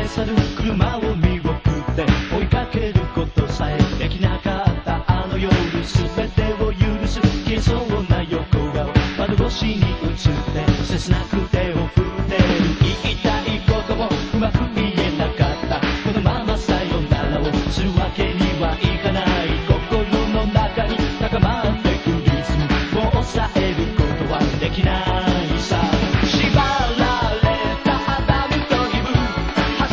去る車を見送って追いかけることさえできなかったあの夜、全てを許す消えそうな横顔、窓越しに映って切なく手を振ってる。言いたいこともうまく言えなかった。このままさよならをするわけ